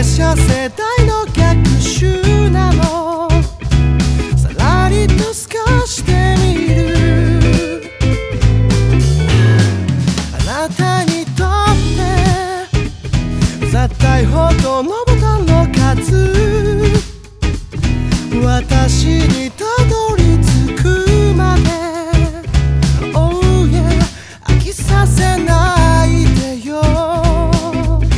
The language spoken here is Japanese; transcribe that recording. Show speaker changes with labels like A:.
A: 者世代の逆襲なの。さらりと透かしてみる。あなたにとってうざったいほどのボタンの数、私にとって